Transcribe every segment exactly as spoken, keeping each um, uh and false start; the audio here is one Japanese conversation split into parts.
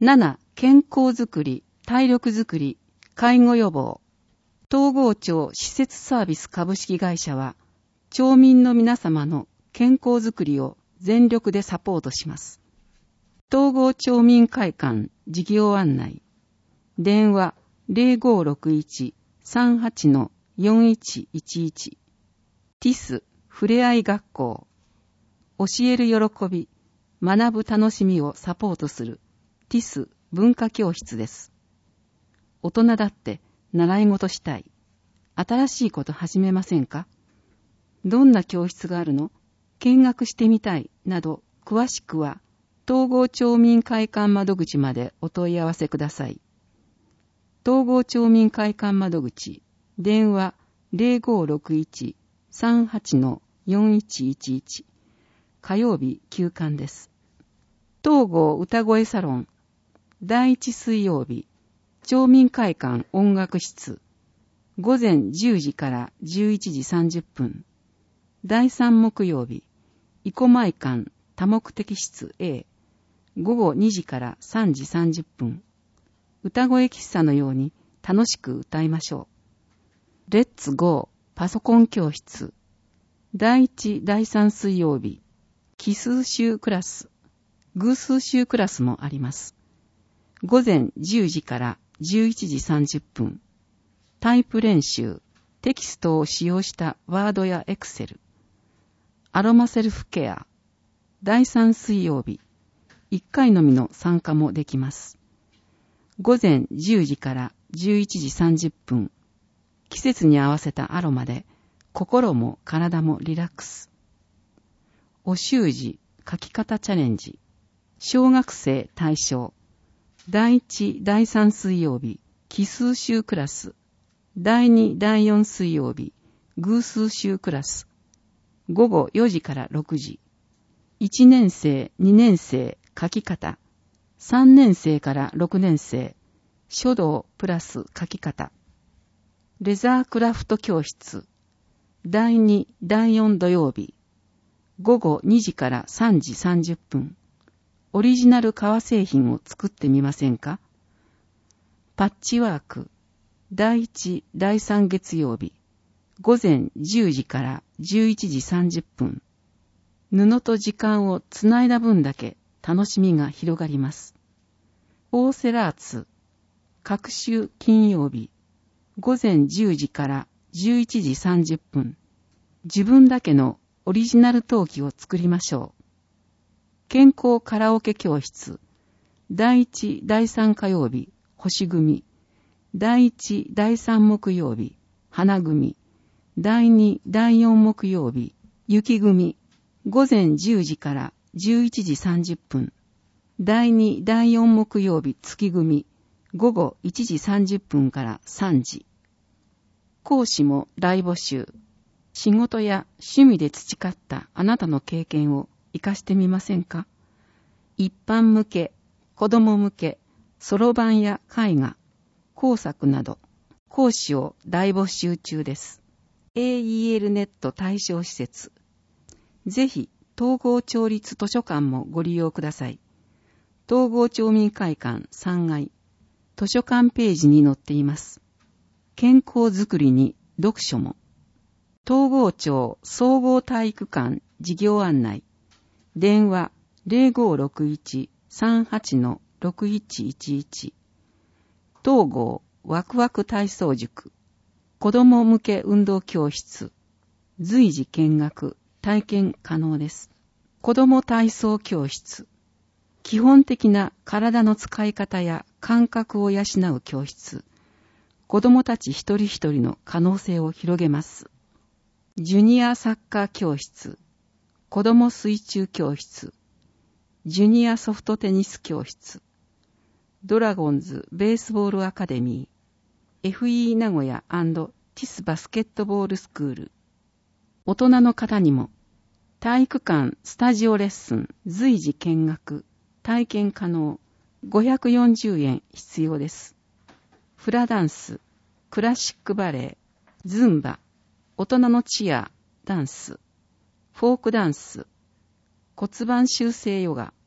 なな、健康づくり、体力づくり、介護予防。東郷町施設サービス株式会社は、町民の皆様の健康づくりを全力でサポートします。東郷町民会館事業案内。電話 ゼロごろくいち さんはち よんいちいちいち。ティスふれあい学校。教える喜び、学ぶ楽しみをサポートするティス文化教室です。大人だって習い事したい。新しいこと始めませんか？どんな教室があるの？見学してみたいなど、詳しくは東郷町民会館窓口までお問い合わせください。東郷町民会館窓口、電話 ゼロごろくいち さんはち よんいちいちいち。火曜日休館です。東郷歌声サロン、第一水曜日、町民会館音楽室、午前じゅうじからじゅういちじさんじゅっぷん。第三木曜日、生駒館多目的室 A、午後にじからさんじさんじゅっぷん。歌声喫茶のように楽しく歌いましょう。レッツゴーパソコン教室、第一第三水曜日、奇数集クラス、偶数集クラスもあります。午前じゅうじからじゅういちじさんじゅっぷん。タイプ練習、テキストを使用したワードやエクセル。アロマセルフケア、第三水曜日、いっかいのみの参加もできます。午前じゅうじからじゅういちじさんじゅっぷん。季節に合わせたアロマで心も体もリラックス。お習字書き方チャレンジ、小学生対象、第一第三水曜日、奇数集クラス、第二第四水曜日、偶数集クラス、午後よじからろくじ、いちねん生、にねん生書き方、さんねん生からろくねん生書道プラス書き方、レザークラフト教室、第二第四土曜日、午後にじからさんじさんじゅっぷん。オリジナル革製品を作ってみませんか？パッチワーク、第一第三月曜日、午前じゅうじからじゅういちじさんじゅっぷん。布と時間をつないだ分だけ楽しみが広がります。オーセラーツ、各週金曜日、午前じゅうじからじゅういちじさんじゅっぷん。自分だけのオリジナル陶器を作りましょう。健康カラオケ教室、第一第三火曜日、星組、第一第三木曜日、花組、第二第四木曜日、雪組、午前じゅうじからじゅういちじさんじゅっぷん。第二第四木曜日、月組、午後いちじさんじゅっぷんからさんじ。講師も大募集。仕事や趣味で培ったあなたの経験を活かしてみませんか？一般向け、子供向け、そろばんや絵画、工作など、講師を大募集中です。エーイーエル ネット対象施設。ぜひ、東郷町立図書館もご利用ください。東郷町民会館さんがい、図書館ページに載っています。健康づくりに読書も。東郷町総合体育館事業案内。電話 ゼロごろくいち さんはち ろくいちいちいち。東郷ワクワク体操塾。子供向け運動教室。随時見学、体験可能です。子供体操教室。基本的な体の使い方や感覚を養う教室。子供たち一人一人の可能性を広げます。ジュニアサッカー教室、子供水中教室、ジュニアソフトテニス教室、ドラゴンズベースボールアカデミー、エフイー 名古屋&ティスバスケットボールスクール。大人の方にも、体育館スタジオレッスン、随時見学、体験可能、ごひゃくよんじゅうえん必要です。フラダンス、クラシックバレエ、ズンバ、大人のチア、ダンス、フォークダンス、骨盤修正ヨガ、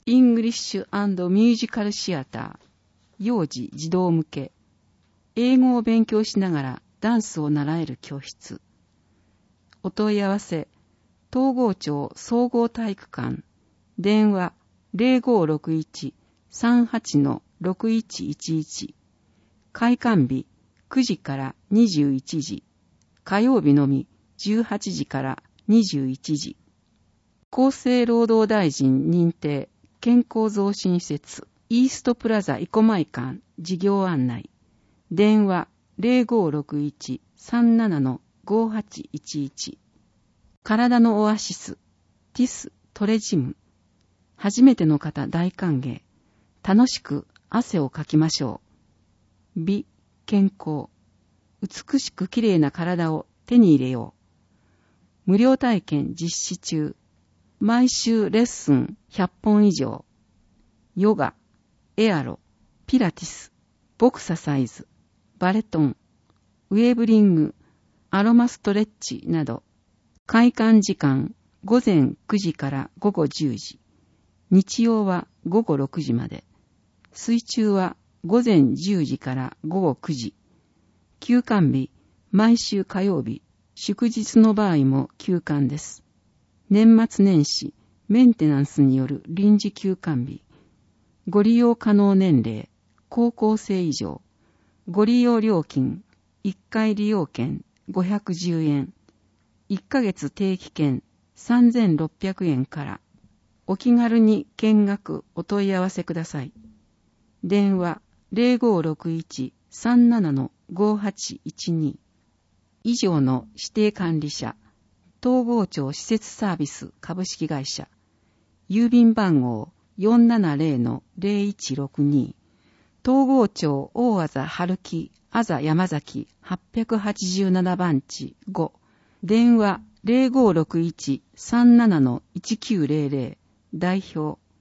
イングリッシュ&ミュージカルシアター、幼児児童向け、英語を勉強しながらダンスを習える教室。お問い合わせ、東郷町総合体育館、電話 ゼロごろくいち さんはち ろくいちいちいち、開館日くじからにじゅういちじ、火曜日のみじゅうはちじからにじゅういちじ。厚生労働大臣認定健康増進施設イーストプラザ生駒館事業案内。電話 ゼロごろくいち さんなな ごはちいちいち。体のオアシスティストレジム。初めての方大歓迎。楽しく汗をかきましょう。美、健康。美しくきれいな体を手に入れよう。無料体験実施中。毎週レッスンひゃっぽん以上。ヨガ、エアロ、ピラティス、ボクササイズ、バレトン、ウェーブリング、アロマストレッチなど。開館時間ごぜんくじからごごじゅうじ。日曜はごごろくじまで。水中はごぜんじゅうじからごごくじ。休館日、毎週火曜日、祝日の場合も休館です。年末年始、メンテナンスによる臨時休館日。ご利用可能年齢、高校生以上。ご利用料金、いっかい利用券ごひゃくじゅうえん。いっかげつ定期券さんぜんろっぴゃくえんから。お気軽に見学お問い合わせください。電話 ゼロごろくいち さんなな ごはちいちに。以上の指定管理者、東郷町施設サービス株式会社、郵便番号 よんななゼロ ゼロいちろくに、東郷町大字春木あざ山崎はっぴゃくはちじゅうななばんちご、電話 ゼロごろくいち さんなな いちきゅうゼロゼロ、代表